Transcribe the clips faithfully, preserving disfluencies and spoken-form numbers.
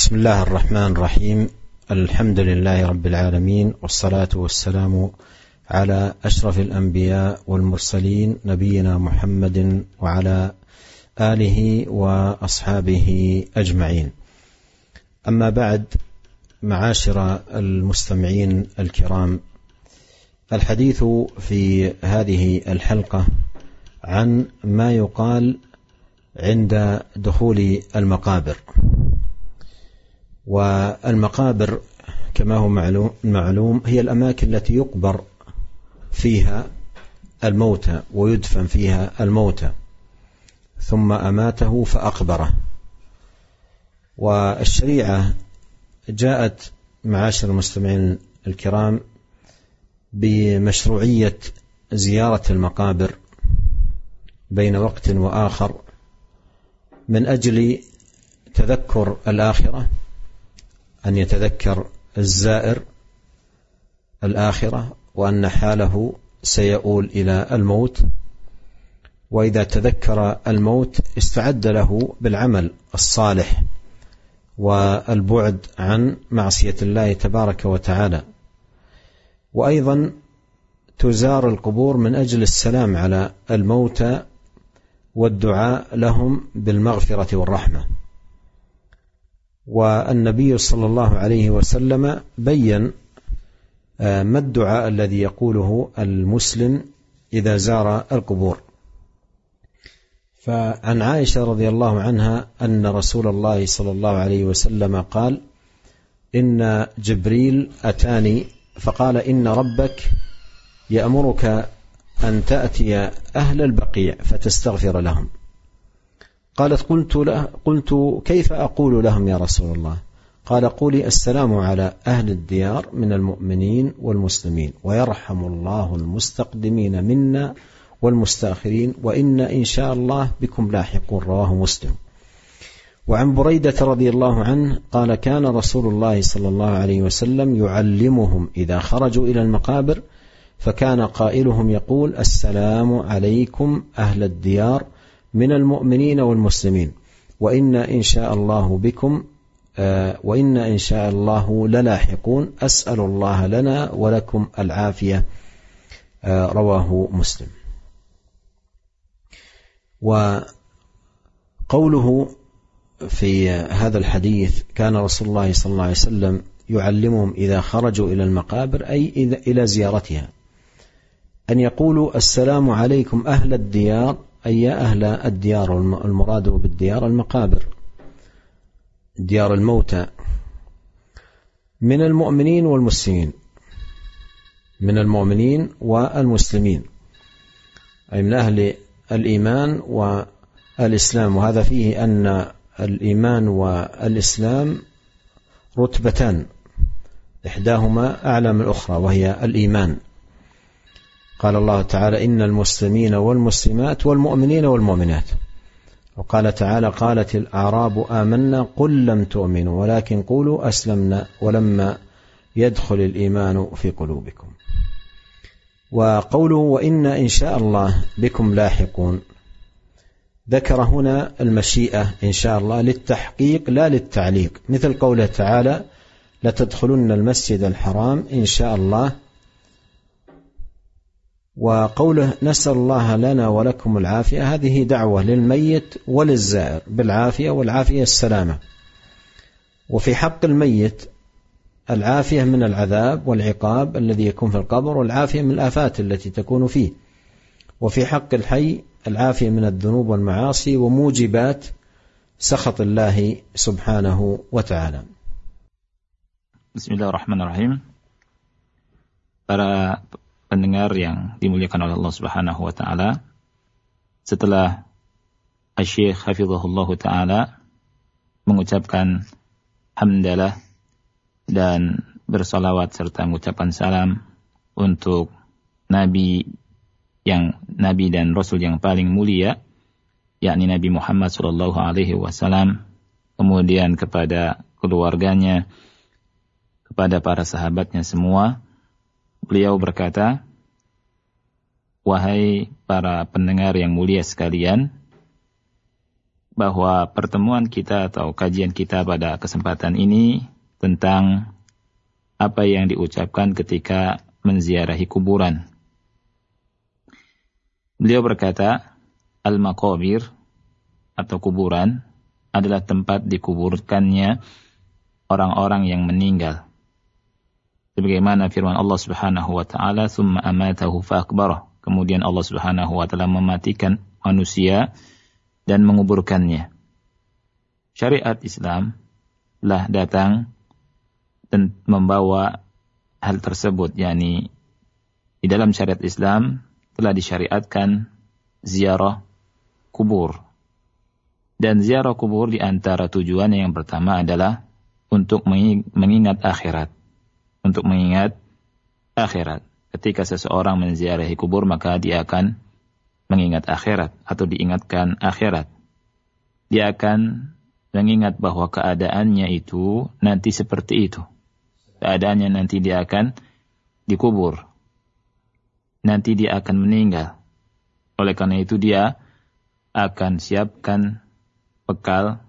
بسم الله الرحمن الرحيم. الحمد لله رب العالمين، والصلاة والسلام على أشرف الأنبياء والمرسلين نبينا محمد وعلى آله وأصحابه أجمعين. أما بعد، معاشر المستمعين الكرام، الحديث في هذه الحلقة عن ما يقال عند دخول المقابر. والمقابر كما هو معلوم هي الأماكن التي يقبر فيها الموتى ويدفن فيها الموتى، ثم أماته فأقبره. والشريعة جاءت معاشر المستمعين الكرام بمشروعية زيارة المقابر بين وقت وآخر من أجل تذكر الآخرة، أن يتذكر الزائر الآخرة وأن حاله سيؤول إلى الموت، وإذا تذكر الموت استعد له بالعمل الصالح والبعد عن معصية الله تبارك وتعالى. وأيضا تزار القبور من أجل السلام على الموتى والدعاء لهم بالمغفرة والرحمة. والنبي صلى الله عليه وسلم بيّن ما الدعاء الذي يقوله المسلم إذا زار القبور. فعن عائشة رضي الله عنها أن رسول الله صلى الله عليه وسلم قال: إن جبريل أتاني فقال إن ربك يأمرك أن تأتي أهل البقيع فتستغفر لهم. قالت: قلت, له قلت كيف أقول لهم يا رسول الله؟ قال: قولي السلام على أهل الديار من المؤمنين والمسلمين، ويرحم الله المستقدمين منا والمستأخرين، وإن إن شاء الله بكم لاحقون. رواه مسلم. وعن بريدة رضي الله عنه قال: كان رسول الله صلى الله عليه وسلم يعلمهم إذا خرجوا إلى المقابر، فكان قائلهم يقول: السلام عليكم أهل الديار من المؤمنين والمسلمين، وإن إن شاء الله بكم آه وإن إن شاء الله للاحقون، أسأل الله لنا ولكم العافية. آه رواه مسلم. وقوله في هذا الحديث كان رسول الله صلى الله عليه وسلم يعلمهم إذا خرجوا إلى المقابر أي إذا إلى زيارتها، أن يقولوا: السلام عليكم أهل الديار، أي يا أهل الديار، المراد بالديار المقابر، ديار الموتى، من المؤمنين والمسلمين، من المؤمنين والمسلمين أي من أهل الإيمان والإسلام. وهذا فيه أن الإيمان والإسلام رتبتان، إحداهما أعلى من الأخرى وهي الإيمان. قال الله تعالى: إن المسلمين والمسلمات والمؤمنين والمؤمنات. وقال تعالى: قالت الأعراب آمنا قل لم تؤمنوا ولكن قولوا أسلمنا ولما يدخل الإيمان في قلوبكم. وقوله: وإن إن شاء الله بكم لاحقون، ذكر هنا المشيئة إن شاء الله للتحقيق لا للتعليق، مثل قوله تعالى: لتدخلن المسجد الحرام إن شاء الله. وقوله: نسأل الله لنا ولكم العافية، هذه دعوة للميت وللزائر بالعافية، والعافية السلامة. وفي حق الميت العافية من العذاب والعقاب الذي يكون في القبر، والعافية من الآفات التي تكون فيه. وفي حق الحي العافية من الذنوب والمعاصي وموجبات سخط الله سبحانه وتعالى. Bismillahirrahmanirrahim. Para pendengar yang dimuliakan oleh Allah Subhanahu wa taala, setelah Asy-Syaikh Hafizahullah taala mengucapkan hamdalah dan bersalawat serta mengucapkan salam untuk nabi yang nabi dan rasul yang paling mulia, yakni Nabi Muhammad sallallahu alaihi wasallam, kemudian kepada keluarganya, kepada para sahabatnya semua, beliau berkata: wahai para pendengar yang mulia sekalian, bahwa pertemuan kita atau kajian kita pada kesempatan ini tentang apa yang diucapkan ketika menziarahi kuburan. Beliau berkata, al-maqabir atau kuburan adalah tempat dikuburkannya orang-orang yang meninggal. Sebagaimana firman Allah Subhanahu wa taala, "Tsumma amatahu fa'akbarah." Kemudian Allah Subhanahu wa taala mematikan manusia dan menguburkannya. Syariat Islam lah datang dan membawa hal tersebut, yakni di dalam syariat Islam telah disyariatkan ziarah kubur. Dan ziarah kubur di antara tujuan yang pertama adalah untuk mengingat akhirat. Untuk mengingat akhirat. Ketika seseorang menziarahi kubur, maka dia akan mengingat akhirat atau diingatkan akhirat. Dia akan mengingat bahwa keadaannya itu nanti seperti itu. Keadaannya nanti dia akan dikubur. Nanti dia akan meninggal. Oleh karena itu dia akan siapkan bekal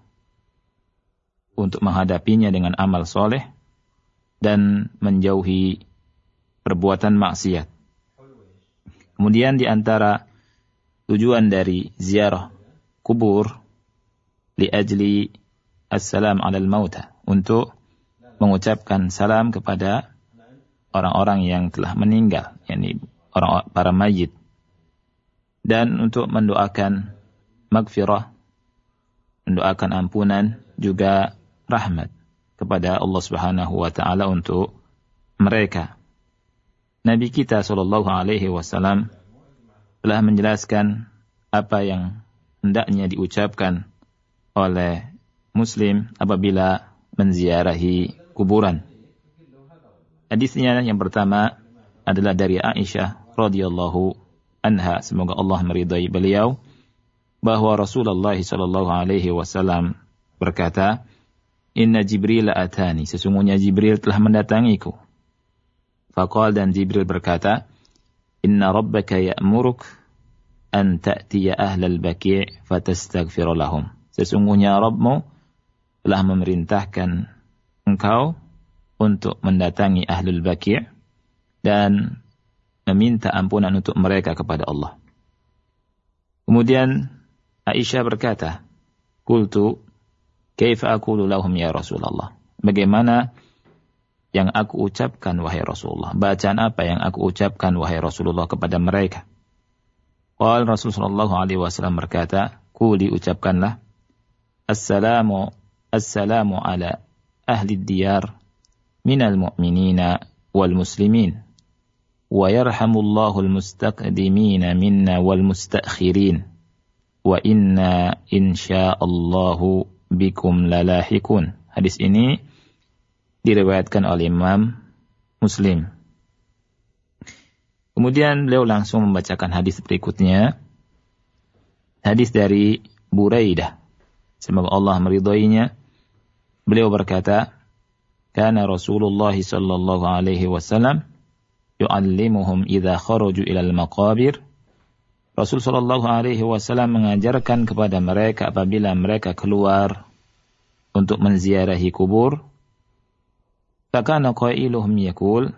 untuk menghadapinya dengan amal soleh dan menjauhi perbuatan maksiat. Kemudian di antara tujuan dari ziarah kubur li ajli assalam alal mauta, untuk mengucapkan salam kepada orang-orang yang telah meninggal, yakni orang para mayit, dan untuk mendoakan maghfirah, mendoakan ampunan juga rahmat kepada Allah Subhanahu wa taala untuk mereka. Nabi kita sallallahu alaihi wasallam telah menjelaskan apa yang hendaknya diucapkan oleh muslim apabila menziarahi kuburan. Hadisnya yang pertama adalah dari Aisyah radhiyallahu anha, semoga Allah meridai beliau, bahwa Rasulullah sallallahu alaihi wasallam berkata, "Inna Jibril atani," sesungguhnya Jibril telah mendatangiku. Faqal, dan Jibril berkata, "Inna rabbaka ya'muruk an ta'tiya ahlal baqi' fatastaghfir lahum." Sesungguhnya Rabbmu telah memerintahkan engkau untuk mendatangi ahlul baqi' dan meminta ampunan untuk mereka kepada Allah. Kemudian Aisyah berkata, "Qultu kaifa aqulu lahum ya Rasulullah?" Bagaimana yang aku ucapkan wahai Rasulullah? Bacaan apa yang aku ucapkan wahai Rasulullah kepada mereka? Qala Rasulullah sallallahu alaihi wasallam berkata, "Quli, ucapkanlah, Assalamu assalamu ala ahli diyar minal mu'minina wal muslimin wa yarhamullahu al-mustaqdimina minna wal mustakhirin wa inna insyaallahu bikum lalahikun." Hadis ini diriwayatkan oleh Imam Muslim. Kemudian beliau langsung membacakan hadis berikutnya. Hadis dari Buraidah, semoga Allah meridainya. Beliau berkata, "Kana Rasulullah sallallahu alaihi wasallam yu'allimuhum idza kharaju ilal maqabir." Rasul sallallahu alaihi wasallam mengajarkan kepada mereka apabila mereka keluar untuk menziarahi kubur. Fakana qailuhum yaqul,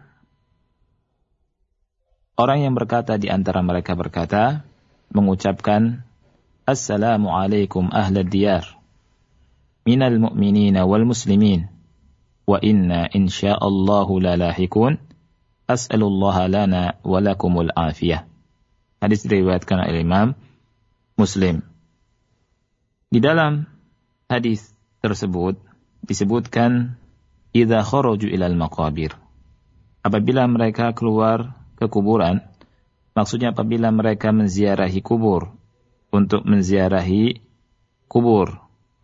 orang yang berkata di antara mereka berkata, mengucapkan, "Assalamu alaikum ahlad diyar minal mu'minina wal muslimin wa inna insyaallahu lalahikun as'alullaha lana wa lakumul afiyah." Hadis diriwayatkan oleh Imam Muslim. Di dalam hadis tersebut disebutkan idza kharaju ilal maqabir, apabila mereka keluar ke kuburan, maksudnya apabila mereka menziarahi kubur, untuk menziarahi kubur,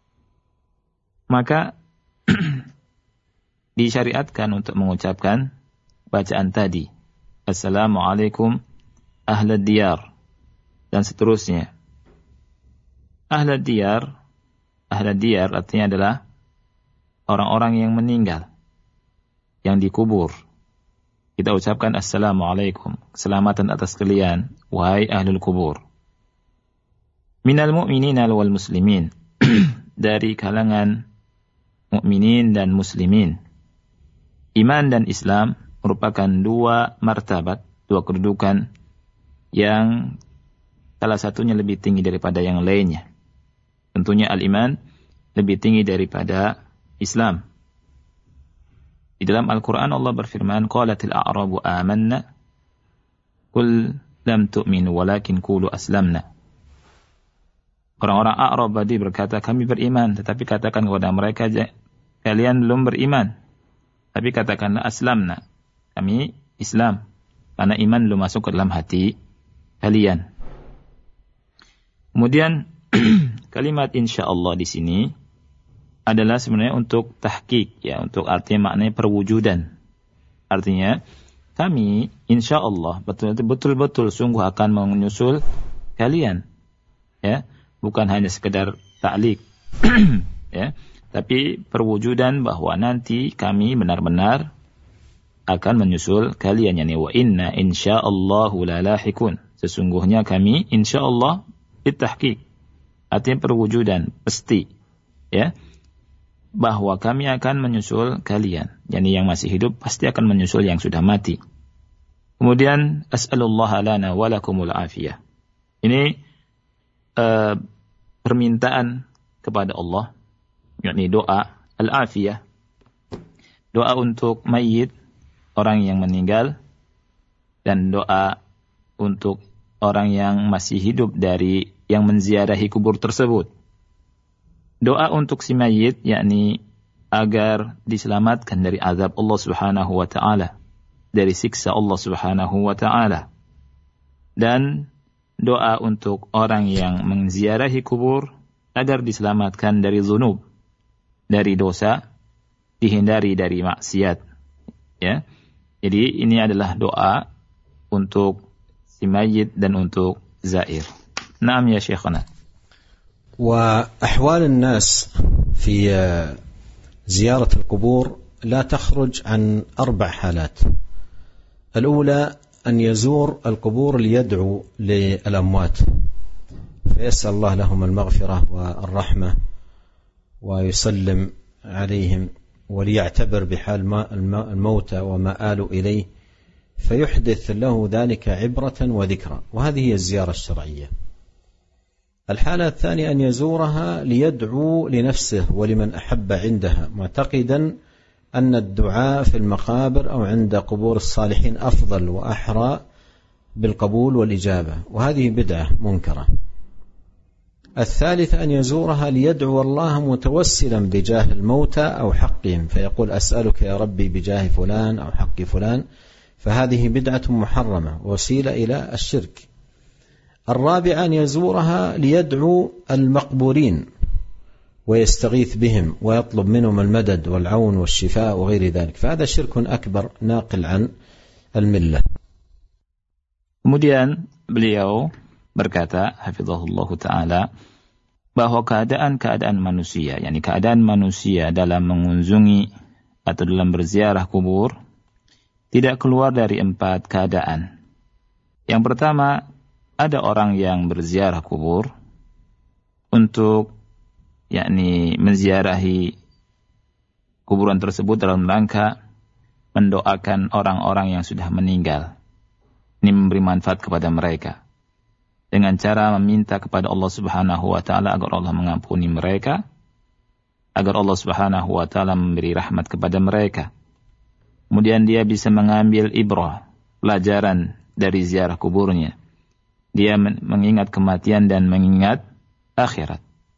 maka disyariatkan untuk mengucapkan bacaan tadi, Assalamualaikum ahlad diyar, dan seterusnya. Ahlad diyar, ahlad diyar artinya adalah orang-orang yang meninggal, yang dikubur. Kita ucapkan Assalamualaikum, keselamatan atas kalian, wahai ahlul kubur. Minal mu'minina wal muslimin, dari kalangan mukminin dan muslimin. Iman dan Islam merupakan dua martabat, dua kedudukan yang salah satunya lebih tinggi daripada yang lainnya. Tentunya al-iman lebih tinggi daripada Islam. Di dalam Al-Quran Allah berfirman, qalatil a'rabu amanna, qul lam tu'minu walakin qulu aslamna. Orang-orang A'rab tadi berkata, kami beriman, tetapi katakan kepada mereka, kalian belum beriman. Tapi katakanlah aslamna, kami Islam, karena iman belum masuk ke dalam hati kalian. Kemudian kalimat insyaallah di sini adalah sebenarnya untuk tahqiq, ya, untuk artinya maknanya perwujudan. Artinya kami insyaallah betul-betul sungguh akan menyusul kalian, ya, bukan hanya sekedar ta'liq, ya, tapi perwujudan bahwa nanti kami benar-benar akan menyusul kalian, yani wa inna insyaallahu lalahikun, sesungguhnya kami insyaallah bitahqiq, artinya perwujudan pasti, ya, bahwa kami akan menyusul kalian, yani yang masih hidup pasti akan menyusul yang sudah mati. Kemudian as'alullaha lana wa lakumul afiyah, ini uh, permintaan kepada Allah, yakni doa al-afiyah, doa untuk mayit, orang yang meninggal, dan doa untuk orang yang masih hidup dari yang menziarahi kubur tersebut. Doa untuk si mayit, yakni agar diselamatkan dari azab Allah Subhanahu wa taala, dari siksa Allah Subhanahu wa taala. Dan doa untuk orang yang menziarahi kubur agar diselamatkan dari zunub, dari dosa, dihindari dari maksiat, ya. Jadi ini adalah doa untuk si mayit dan untuk zair. Naam ya Syekhana. وأحوال الناس في زيارة القبور لا تخرج عن أربع حالات. الأولى أن يزور القبور ليدعو للأموات فيسأل الله لهم المغفرة والرحمة ويسلم عليهم وليعتبر بحال الموتى وما آلوا إليه فيحدث له ذلك عبرة وذكرى، وهذه هي الزيارة الشرعية. الحالة الثانية أن يزورها ليدعو لنفسه ولمن أحب عندها، معتقدا أن الدعاء في المقابر أو عند قبور الصالحين أفضل وأحرى بالقبول والإجابة، وهذه بدعة منكرة. الثالث أن يزورها ليدعو الله متوسلا بجاه الموتى أو حقهم، فيقول أسألك يا ربي بجاه فلان أو حق فلان، فهذه بدعة محرمة وسيلة إلى الشرك. الرابع أن يزورها ليدعو المقبورين ويستغيث بهم ويطلب منهم المدد والعون والشفاء وغير ذلك، فهذا شرك أكبر ناقل عن الملة. Kemudian beliau berkata, hafizahullahu ta'ala, bahwa keadaan-keadaan manusia, yakni keadaan manusia dalam mengunjungi atau dalam berziarah kubur, tidak keluar dari empat keadaan. Yang pertama, ada orang yang berziarah kubur untuk yakni menziarahi kuburan tersebut dalam rangka mendoakan orang-orang yang sudah meninggal. Ini memberi manfaat kepada mereka dengan cara meminta kepada Allah Subhanahu wa taala agar Allah mengampuni mereka, agar Allah Subhanahu wa taala memberi rahmat kepada mereka. Kemudian dia bisa mengambil ibrah, pelajaran dari ziarah kuburnya. Dia mengingat kematian dan mengingat akhirat.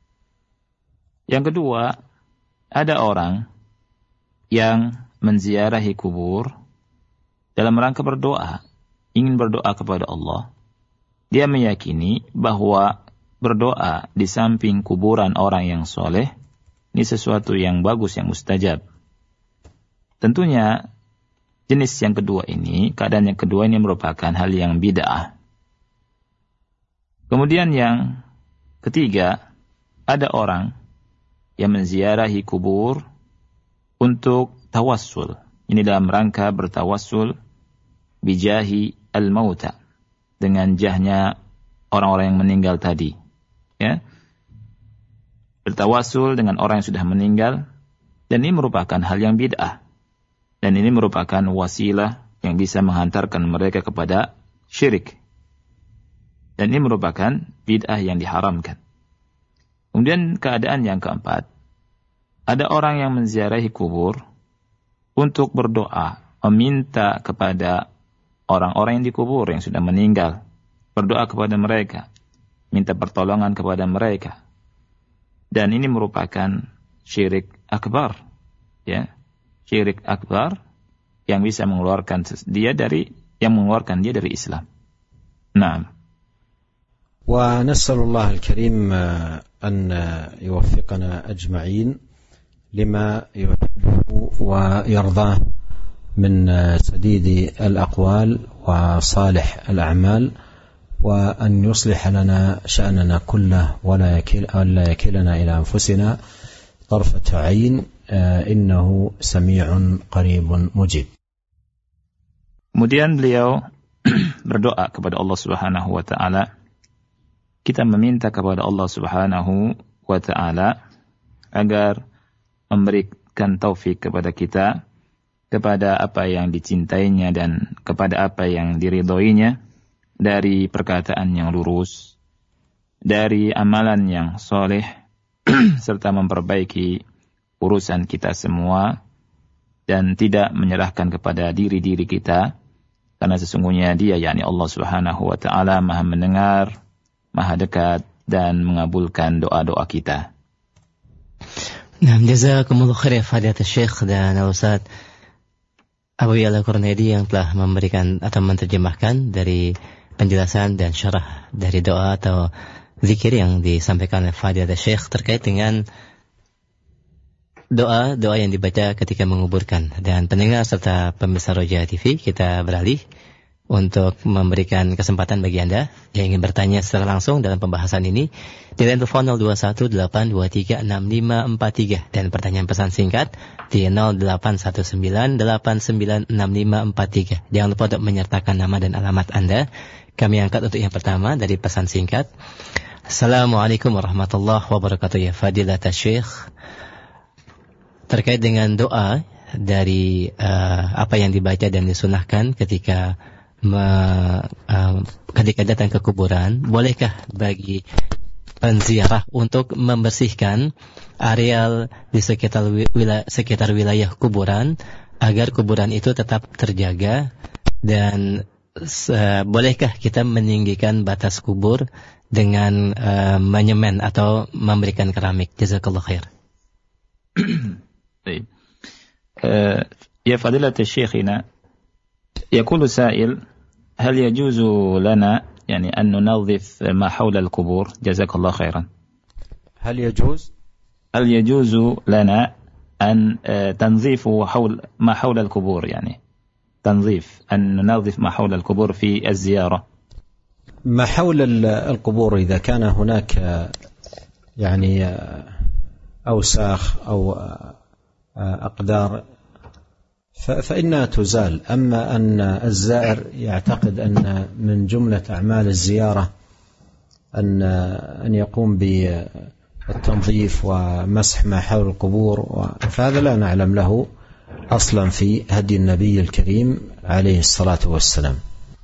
Yang kedua, ada orang yang menziarahi kubur dalam rangka berdoa, ingin berdoa kepada Allah. Dia meyakini bahwa berdoa di samping kuburan orang yang soleh ini sesuatu yang bagus, yang mustajab. Tentunya jenis yang kedua ini, keadaan yang kedua ini merupakan hal yang bid'ah. Kemudian yang ketiga, ada orang yang menziarahi kubur untuk tawassul. Ini dalam rangka bertawassul bijahi al-mauta, dengan jahnya orang-orang yang meninggal tadi. Ya. bertawasul dengan orang yang sudah meninggal, dan ini merupakan hal yang bid'ah. Dan ini merupakan wasilah yang bisa menghantarkan mereka kepada syirik. Dan ini merupakan bid'ah yang diharamkan. Kemudian keadaan yang keempat, ada orang yang menziarahi kubur untuk berdoa, meminta kepada orang-orang yang dikubur yang sudah meninggal, berdoa kepada mereka, minta pertolongan kepada mereka. Dan ini merupakan syirik akbar, ya, syirik akbar yang bisa mengeluarkan dia dari yang mengeluarkan dia dari Islam. Nah, ونسأل الله الكريم أن يوفقنا أجمعين لما يحبه ويرضاه من سديد الأقوال وصالح الأعمال، وأن يصلح لنا شأننا كله ولا يكل ولا يكلنا إلى أنفسنا طرفة عين، إنه سميع قريب مجيب. Kemudian beliau berdoa kepada Allah Subhanahu wa taala. Kita meminta kepada Allah Subhanahu wa taala agar memberikan taufik kepada kita kepada apa yang dicintainya dan kepada apa yang diridhoinya dari perkataan yang lurus, dari amalan yang soleh, serta memperbaiki urusan kita semua dan tidak menyerahkan kepada diri-diri kita, karena sesungguhnya Dia, yakni Allah Subhanahu wa taala, Maha mendengar, Maha dekat dan mengabulkan doa-doa kita. Nah, jazakumullah khair ya Fadilatul Syekh dan Ustaz Abu Ya'la Qurnaidi yang telah memberikan atau menerjemahkan dari penjelasan dan syarah dari doa atau zikir yang disampaikan oleh Fadilatul Syekh terkait dengan doa doa yang dibaca ketika menguburkan. Dan pendengar serta pemirsa Roja T V, kita beralih untuk memberikan kesempatan bagi Anda yang ingin bertanya secara langsung dalam pembahasan ini di line telepon nol dua satu delapan dua tiga enam lima empat tiga dan pertanyaan pesan singkat di nol delapan satu sembilan delapan sembilan enam lima empat tiga. Jangan lupa untuk menyertakan nama dan alamat Anda. Kami angkat untuk yang pertama dari pesan singkat. Assalamualaikum warahmatullahi wabarakatuh ya Fadilatul Syekh. Terkait dengan doa dari uh, apa yang dibaca dan disunahkan ketika Me, uh, ketika datang ke kuburan, bolehkah bagi penziarah untuk membersihkan areal di sekitar wilayah, sekitar wilayah kuburan agar kuburan itu tetap terjaga, dan uh, bolehkah kita meninggikan batas kubur dengan uh, menyemen atau memberikan keramik? Jazakallah khair. Baik. Uh, ya Fadilatul Syekhina, yaqulu sa'il, هل يجوز لنا يعني أن ننظف ما حول القبور؟ جزاك الله خيرا. هل يجوز هل يجوز لنا أن تنظيف حول ما حول القبور، يعني تنظيف أن ننظف ما حول القبور في الزيارة؟ ما حول القبور إذا كان هناك يعني أوساخ أو أقدار فإنها تزال. أما أن الزائر يعتقد أن من جملة أعمال الزيارة أن أن يقوم بالتنظيف ومسح ما حول القبور، فهذا لا نعلم له أصلا في هدي النبي الكريم عليه الصلاة والسلام.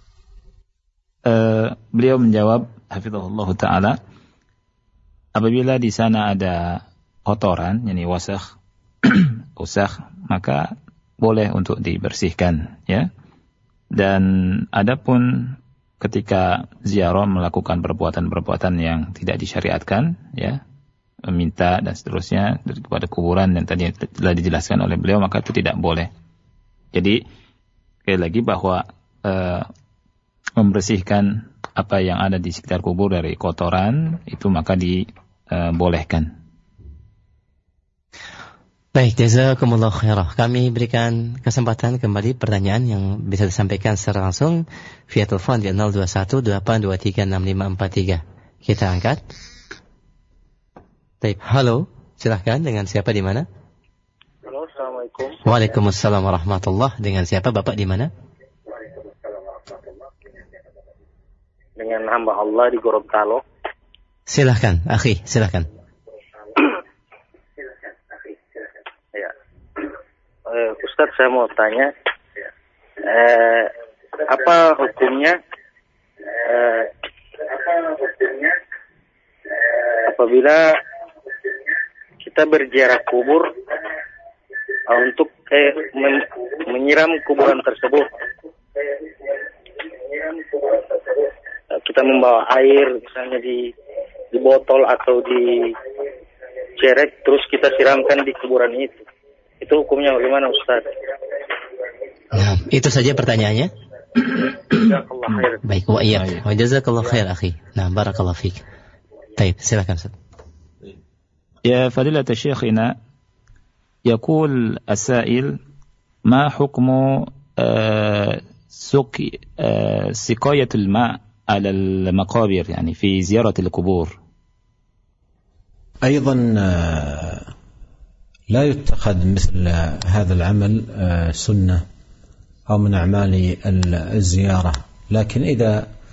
Uh, beliau menjawab, hafizahullah ta'ala, apabila di sana ada kotoran, yani wasakh, usakh, maka boleh untuk dibersihkan, ya. Dan adapun ketika ziarah melakukan perbuatan-perbuatan yang tidak disyariatkan, ya, meminta dan seterusnya kepada kuburan dan tadi telah dijelaskan oleh beliau, maka itu tidak boleh. Jadi sekali lagi bahwa uh, membersihkan apa yang ada di sekitar kubur dari kotoran itu maka dibolehkan. Baik, jazakumullah khairah. Kami berikan kesempatan kembali pertanyaan yang bisa disampaikan secara langsung via telepon di nol dua satu delapan dua tiga enam lima empat tiga. Kita angkat. Baik, halo, silahkan, dengan siapa di mana? Halo, assalamualaikum. Waalaikumsalam warahmatullah. Dengan siapa Bapak di mana? Dengan hamba Allah di Gorontalo. Silahkan, akhi, silahkan. Ustaz, saya mau tanya, eh, apa hukumnya, eh, apa hukumnya apabila kita berziarah kubur uh, untuk eh, men- menyiram kuburan tersebut? Uh, kita membawa air, misalnya di di botol atau di cerek, terus kita siramkan di kuburan itu. Itu hukumnya bagaimana, Ustaz? Nah, itu saja pertanyaannya. Jazakallah khair. Baik, wa iyyak. Wa jazakallahu khair akhi. Nah, barakallahu fiik. Baik, silakan Ustaz. يا فضيلة شيخنا، يقول السائل: ما حكم سقاية الماء على المقابر، يعني في زيارة القبور؟ أيضا لا يتخذ مثل هذا العمل سنة أو من أعمال الزيارة، لكن إذا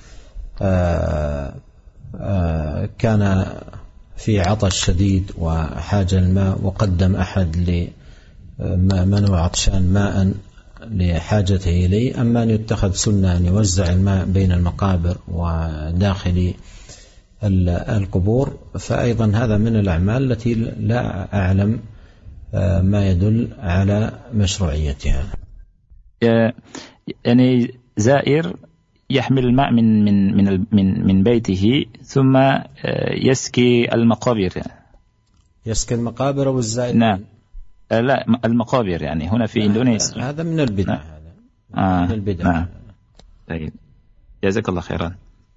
كان في عطش شديد وحاجة الماء وقدم أحد لمن هو عطشان ماء لحاجته إليه، أما أن يتخذ سنة أن يوزع الماء بين المقابر وداخل القبور، فأيضا هذا من الأعمال التي لا أعلم ما يدل على مشروعيتها. يعني زائر يحمل الماء من من من من من بيته ثم يسقي المقابر. يسقي المقابر أو الزائر؟ نعم، لا، المقابر يعني هنا في إندونيسيا. هذا من البدع. نعم. هذا آه. من البدع. نعم. طيب. جزاك الله خيرا.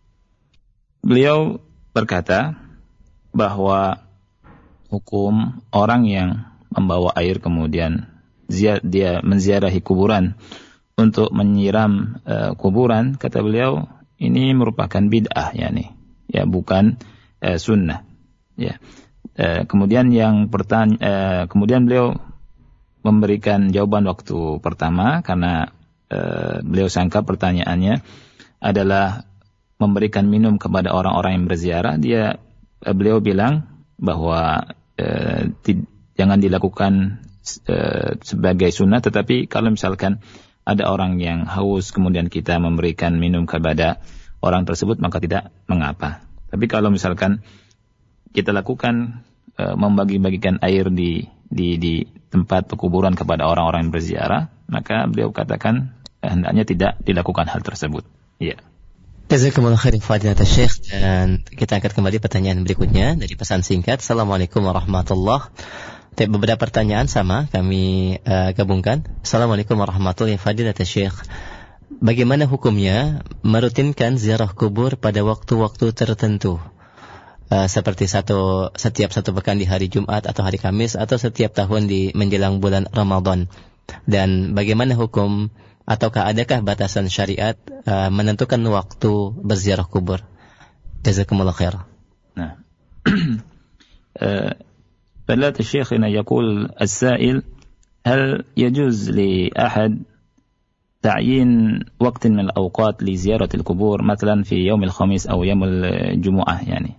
Beliau berkata bahwa hukum orang yang membawa air kemudian dia menziarahi kuburan untuk menyiram uh, kuburan, kata beliau ini merupakan bid'ah, yani ya bukan uh, sunnah, ya. Uh, kemudian yang pertanya, uh, kemudian beliau memberikan jawaban waktu pertama karena uh, beliau sangka pertanyaannya adalah memberikan minum kepada orang-orang yang berziarah. Dia uh, beliau bilang bahwa uh, ti- jangan dilakukan uh, sebagai sunnah, tetapi kalau misalkan ada orang yang haus kemudian kita memberikan minum kepada orang tersebut maka tidak mengapa. Tapi kalau misalkan kita lakukan e, membagi-bagikan air di di di tempat pekuburan kepada orang-orang yang berziarah, maka beliau katakan eh, hendaknya tidak dilakukan hal tersebut. Iya. Jazakumullah khairan fadilatul Syekh, dan kita angkat kembali pertanyaan berikutnya dari pesan singkat. Assalamualaikum warahmatullahi wabarakatuh. Beberapa pertanyaan sama kami uh, gabungkan. Assalamualaikum warahmatullahi wabarakatuh. Syekh, bagaimana hukumnya merutinkan ziarah kubur pada waktu-waktu tertentu, uh, seperti satu setiap satu pekan di hari Jumat atau hari Kamis, atau setiap tahun di menjelang bulan Ramadan? Dan bagaimana hukum ataukah adakah batasan syariat uh, menentukan waktu berziarah kubur? Jazakumullah khair. Nah. uh, فضيلة الشيخ يقول السائل: هل يجوز لأحد تعيين وقت من الأوقات لزيارة القبور مثلا في يوم الخميس أو يوم الجمعة يعني؟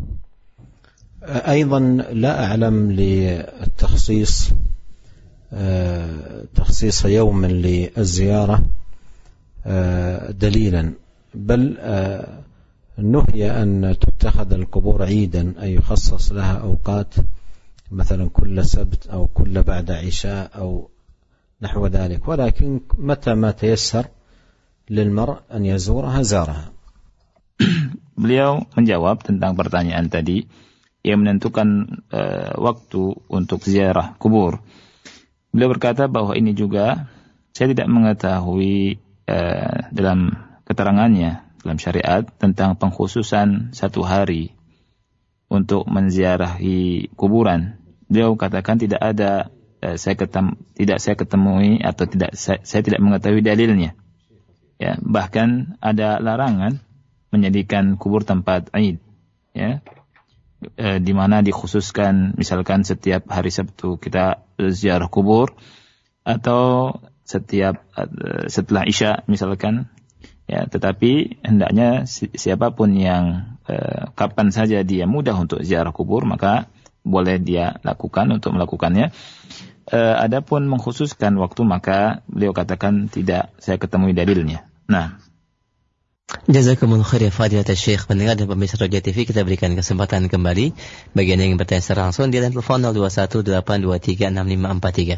أيضا لا أعلم للتخصيص تخصيص يوم للزيارة دليلا، بل نهي أن تتخذ القبور عيدا أي يخصص لها أوقات مثلا كل سبت أو كل بعد عشاء أو نحو ذلك، ولكن متى ما تيسر للمرء أن يزورها زارها. Beliau menjawab tentang pertanyaan tadi, yang menentukan uh, waktu untuk ziarah kubur. Beliau berkata bahwa ini juga saya tidak mengetahui uh, dalam keterangannya dalam syariat tentang pengkhususan satu hari untuk menziarahi kuburan. Beliau katakan tidak ada eh, saya ketem, tidak saya ketemui atau tidak saya, saya tidak mengetahui dalilnya. Ya, bahkan ada larangan menjadikan kubur tempat Id, ya. E, di mana dikhususkan misalkan setiap hari Sabtu kita ziarah kubur, atau setiap uh, setelah Isya misalkan. Ya, tetapi hendaknya si, siapapun yang uh, kapan saja dia mudah untuk ziarah kubur, maka boleh dia lakukan untuk melakukannya. Uh, adapun mengkhususkan waktu, maka beliau katakan tidak saya ketemui dalilnya. Nah, Jazakumullah khair ya Fadilat Syekh. Pendengar dan pemirsa Roja T V, kita berikan kesempatan kembali bagi Anda yang ingin bertanya secara langsung di telepon nol dua satu delapan dua tiga enam lima empat tiga.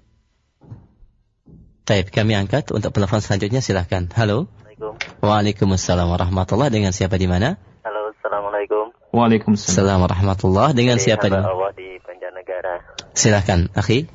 Baik, kami angkat untuk penelpon selanjutnya, silahkan. Halo. Assalamualaikum. Waalaikumsalam warahmatullahi. Dengan siapa di mana? Halo, Assalamualaikum. Waalaikumsalam warahmatullahi. Dengan Jadi, siapa di mana? Allah di Banjarnegara. Silahkan, akhi.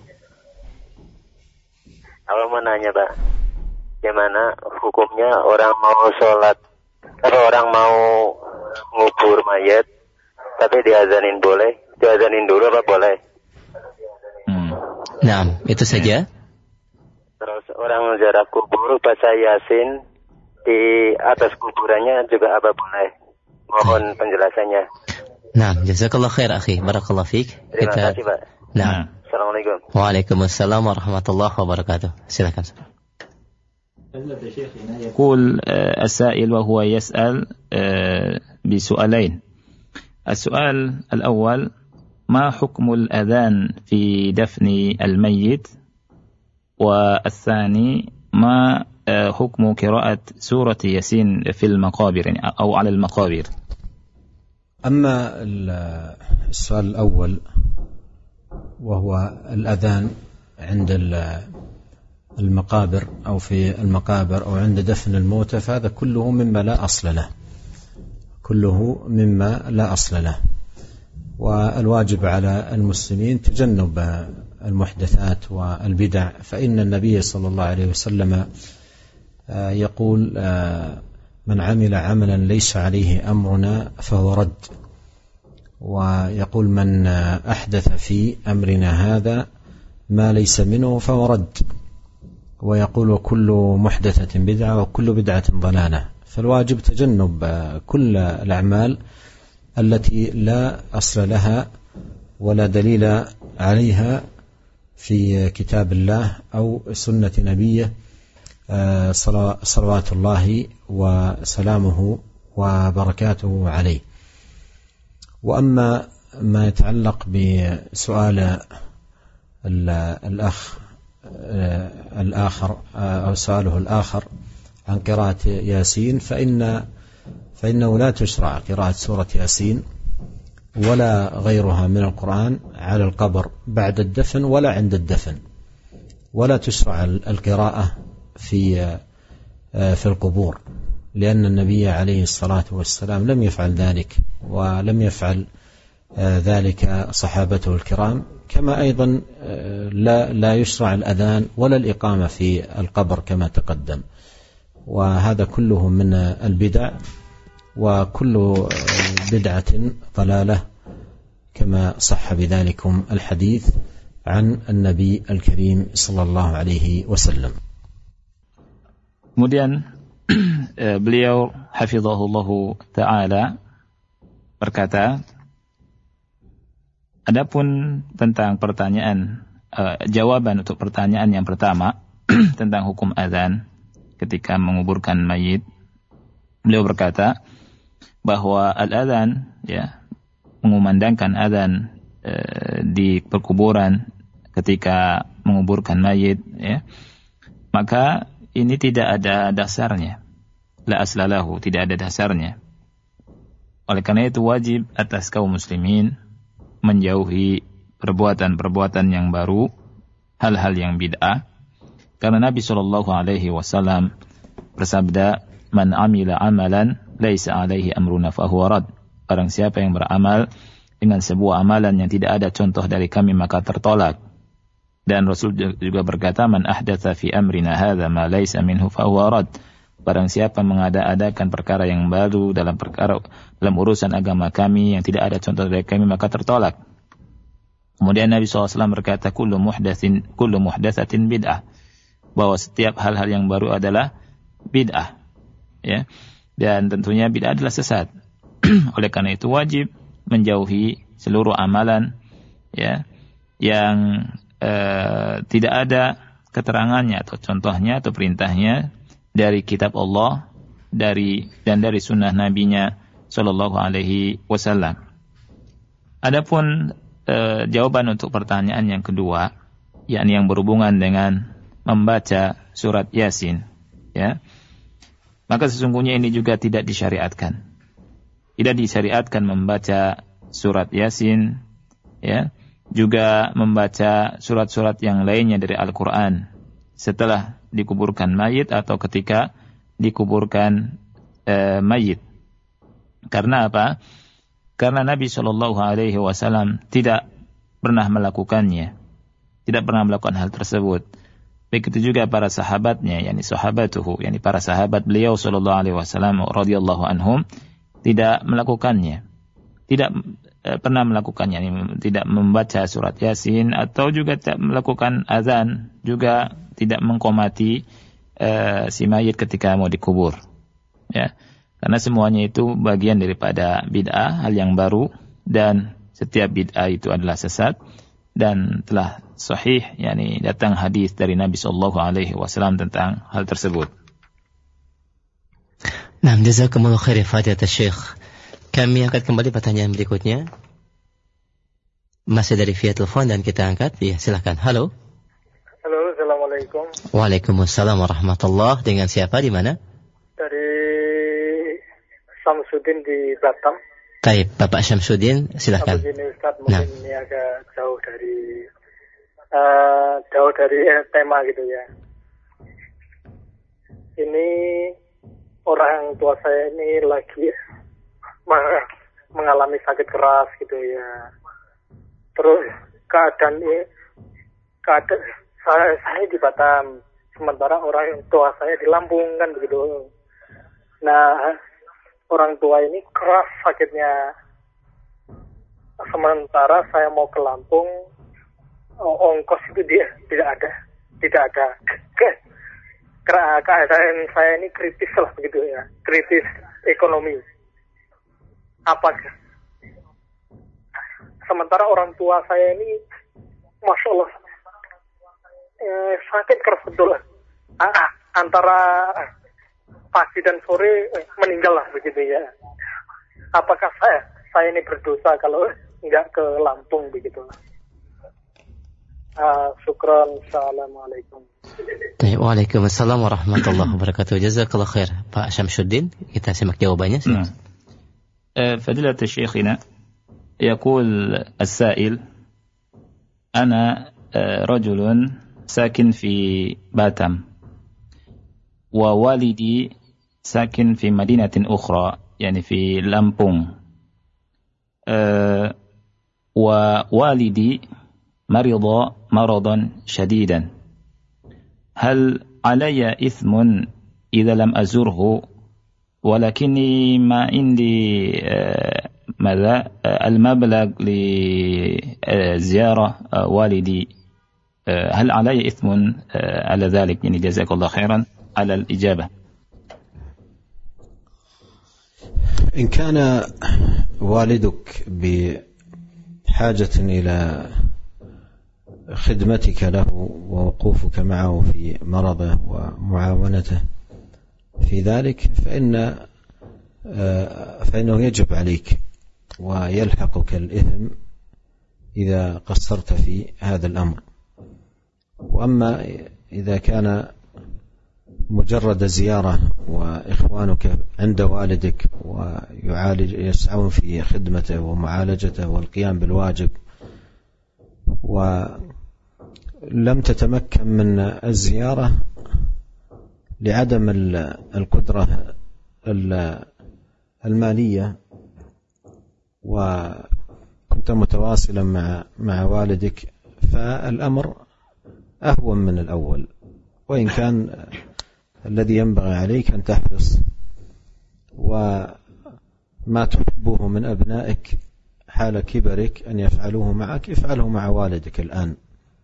Awal mau nanya, Pak, gimana hukumnya orang mau sholat, atau orang mau ngubur mayat, tapi diazanin boleh? Diazanin dulu apa boleh? Hmm. Nah, itu saja. Terus orang ziarah kubur baca Yasin di atas kuburannya juga apa boleh? Mohon penjelasannya. Nah, jazakallah khair akhi, barakallah fiik. Terima Kita... kasih, Pak. Nah. Assalamualaikum. Waalaikumsalam warahmatullahi wabarakatuh. Silakan. يقول السائل وهو يسأل بسؤالين. السؤال الأول: ما حكم الأذان في دفن الميت؟ والثاني: ما حكم قراءة سورة ياسين في المقابر أو على المقابر؟ أما السؤال الأول وهو الأذان عند المقابر أو في المقابر أو عند دفن الموتى، فهذا كله مما لا أصل له كله مما لا أصل له والواجب على المسلمين تجنب المحدثات والبدع، فإن النبي صلى الله عليه وسلم يقول: من عمل عملا ليس عليه أمرنا فهو رد، ويقول: من أحدث في أمرنا هذا ما ليس منه فهو رد، ويقول: وكل محدثة بدعة وكل بدعة ضلالة. فالواجب تجنب كل الأعمال التي لا أصل لها ولا دليل عليها في كتاب الله أو سنة نبيه صلوات الله وسلامه وبركاته عليه. وأما ما يتعلق بسؤال الأخ الآخر أو سؤاله الآخر عن قراءة ياسين، فإن فإنه لا تشرع قراءة سورة ياسين ولا غيرها من القرآن على القبر بعد الدفن ولا عند الدفن، ولا تشرع القراءة في في القبور، لأن النبي عليه الصلاة والسلام لم يفعل ذلك، ولم يفعل ذلك صحابته الكرام، كما أيضا لا لا يشرع الأذان ولا الإقامة في القبر كما تقدم. وهذا كله من البدع، وكل بدعة ضلالة كما صح بذلكم الحديث عن النبي الكريم صلى الله عليه وسلم. Kemudian beliau hafizahullahu ta'ala berkata, adapun tentang pertanyaan uh, jawaban untuk pertanyaan yang pertama tentang hukum azan ketika menguburkan mayit, beliau berkata bahwa al-azan, ya, mengumandangkan azan uh, di perkuburan ketika menguburkan mayit, ya, maka ini tidak ada dasarnya, la aslalahu, tidak ada dasarnya. Oleh karena itu wajib atas kaum muslimin menjauhi perbuatan-perbuatan yang baru, hal-hal yang bid'ah, karena Nabi shallallahu alaihi wasallam bersabda, man amila amalan laisa alaihi amruna fahuwa rad. Barang siapa yang beramal dengan sebuah amalan yang tidak ada contoh dari kami, maka tertolak. Dan Rasul juga berkata, man ahdatsa fi amrina hadza ma laisa minhu fahuwa rad. Barang siapa mengada-adakan perkara yang baru dalam perkara dalam urusan agama kami yang tidak ada contoh dari kami, maka tertolak. Kemudian Nabi shallallahu alaihi wasallam berkata, kullu muhdatsin kullu muhdatsatin bid'ah, bahwa setiap hal-hal yang baru adalah bid'ah, ya. Dan tentunya bid'ah adalah sesat. Oleh karena itu wajib menjauhi seluruh amalan, ya, yang Uh, tidak ada keterangannya atau contohnya atau perintahnya dari kitab Allah, dari dan dari sunnah nabinya sallallahu alaihi wasallam. Adapun e, jawaban untuk pertanyaan yang kedua, yakni yang berhubungan dengan membaca surat Yasin, ya, maka sesungguhnya ini juga tidak disyariatkan. Tidak disyariatkan membaca surat Yasin, ya, juga membaca surat-surat yang lainnya dari Al-Quran setelah dikuburkan mayit atau ketika dikuburkan e, mayit. Karena apa? Karena Nabi Shallallahu Alaihi Wasallam tidak pernah melakukannya, tidak pernah melakukan hal tersebut. Begitu juga para sahabatnya, yakni sahabatuhu, yakni para sahabat beliau Shallallahu Alaihi Wasallam radhiyallahu anhum tidak melakukannya, tidak eh, pernah melakukannya, yakni tidak membaca surat Yasin atau juga tidak melakukan azan, juga tidak mengqomati eh, si mayit ketika mau dikubur, ya. Karena semuanya itu bagian daripada bid'ah, hal yang baru, dan setiap bid'ah itu adalah sesat, dan telah sahih, yakni datang hadis dari Nabi sallallahu alaihi wasallam tentang hal tersebut. Nah, jazakumullah khair fadilat Syekh. Kami angkat kembali pertanyaan berikutnya. Masih dari via telepon dan kita angkat. Ya, silakan. Halo. Halo, assalamualaikum. Waalaikumsalam warahmatullah. Dengan siapa, di mana? Dari Samsudin di Batam. Baik, Bapak Syamsuddin, silakan. Begini Ustaz, mungkin nah. ini agak jauh dari uh, jauh dari eh, tema gitu ya. Ini orang tua saya ini lagi mengalami sakit keras gitu ya. Terus keadaan ini, keadaan saya, saya di Batam, sementara orang tua saya di Lampung kan begitu. Nah, orang tua ini keras sakitnya. Sementara saya mau ke Lampung, ongkos itu dia tidak ada, tidak ada. Keadaan saya ini kritis lah begitu ya, kritis ekonomi. Apakah sementara orang tua saya ini, masya Allah, eh, sakit keras betul. Ah, antara pagi dan sore eh, meninggal lah begitu ya. Apakah saya saya ini berdosa kalau nggak ke Lampung begitu? Uh, syukran. Assalamualaikum. Waalaikumsalam warahmatullahi wabarakatuh. Jazakallah khair Pak Syamsuddin. Kita simak jawabannya. Nah. فضيلة شيخنا يقول السائل أنا رجل ساكن في باتم ووالدي ساكن في مدينة أخرى يعني في لامبونغ ووالدي مرض مرضا شديدا هل علي إثم إذا لم أزوره ولكني ما عندي ماذا المبلغ لزيارة والدي هل علي إثم على ذلك يعني جزاك الله خيرا على الإجابة. إن كان والدك بحاجة إلى خدمتك له ووقوفك معه في مرضه ومعاونته في ذلك فإن فإنه يجب عليك ويلحقك الإثم إذا قصرت في هذا الأمر. وأما إذا كان مجرد زيارة وإخوانك عند والدك ويعالج يسعون في خدمته ومعالجته والقيام بالواجب ولم تتمكن من الزيارة لعدم القدرة المالية وكنت متواصلا مع مع والدك فالأمر أهون من الأول. وإن كان الذي ينبغي عليك أن تحرص وما تحبه من أبنائك حال كبرك أن يفعلوه معك افعله مع والدك الآن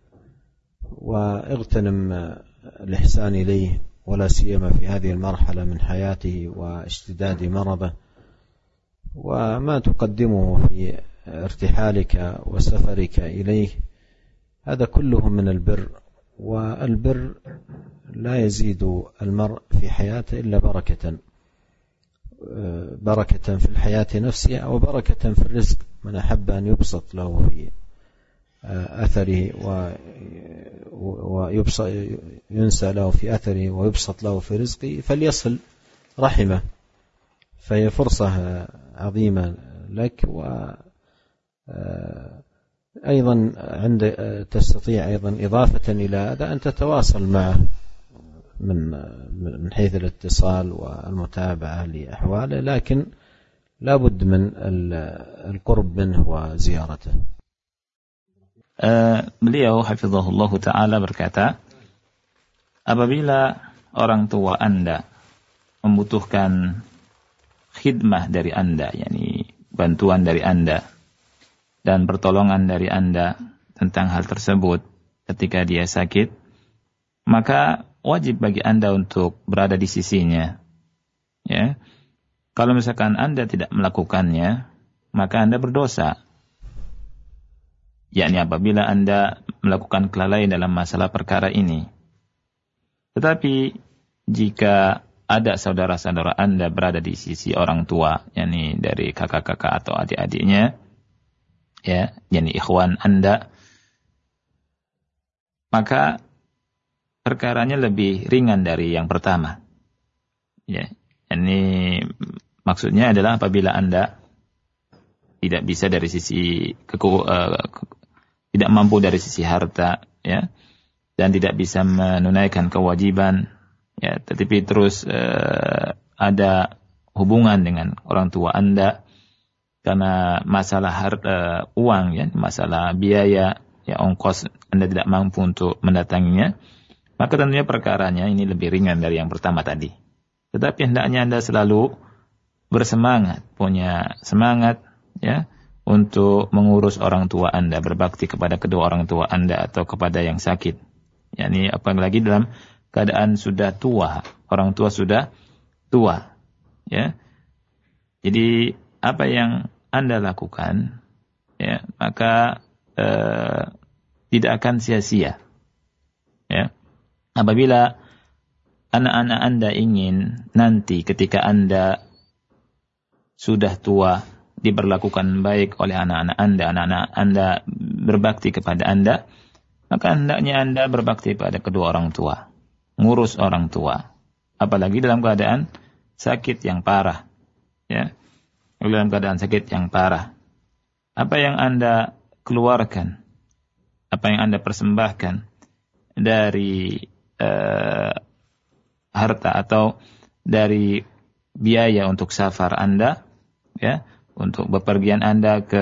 واغتنم الإحسان إليه ولا سيما في هذه المرحلة من حياته واشتداد مرضه وما تقدمه في ارتحالك وسفرك إليه هذا كله من البر. والبر لا يزيد المرء في حياته إلا بركة بركة في الحياة نفسها أو بركة في الرزق. من أحب أن يبسط له في أثره وينسى له في أثره ويبسط له في رزقه فليصل رحمه، فهي فرصة عظيمة لك. وأيضا عند تستطيع أيضا إضافة إلى هذا أن تتواصل معه من من حيث الاتصال والمتابعة لأحواله، لكن لا بد من القرب منه وزيارته. Uh, beliau hafizahullah ta'ala berkata, apabila orang tua Anda membutuhkan khidmah dari Anda, yakni bantuan dari Anda dan pertolongan dari Anda tentang hal tersebut ketika dia sakit, maka wajib bagi Anda untuk berada di sisinya. Ya. Kalau misalkan Anda tidak melakukannya, maka Anda berdosa. Yakni apabila Anda melakukan kelalaian dalam masalah perkara ini. Tetapi jika ada saudara-saudara Anda berada di sisi orang tua, yakni dari kakak-kakak atau adik-adiknya, ya, yakni ikhwan Anda, maka perkaranya lebih ringan dari yang pertama. Ya, ini maksudnya adalah apabila Anda tidak bisa dari sisi keku, uh, tidak mampu dari sisi harta, ya, dan tidak bisa menunaikan kewajiban, ya, tetapi terus uh, ada hubungan dengan orang tua Anda karena masalah harta, uh, uang, ya, masalah biaya, ya, ongkos Anda tidak mampu untuk mendatanginya, maka tentunya perkaranya ini lebih ringan dari yang pertama tadi. Tetapi hendaknya Anda selalu bersemangat, punya semangat, ya, untuk mengurus orang tua Anda, berbakti kepada kedua orang tua Anda atau kepada yang sakit. Yani apalagi dalam keadaan sudah tua, orang tua sudah tua, ya. Jadi apa yang Anda lakukan, ya, maka eh, tidak akan sia-sia, ya. Apabila anak-anak Anda ingin nanti ketika Anda sudah tua diperlakukan baik oleh anak-anak Anda, anak-anak Anda berbakti kepada Anda, maka hendaknya Anda berbakti pada kedua orang tua, ngurus orang tua, apalagi dalam keadaan sakit yang parah, ya, dalam keadaan sakit yang parah. Apa yang Anda keluarkan, apa yang Anda persembahkan dari uh, harta atau dari biaya untuk safar Anda, ya, untuk bepergian Anda ke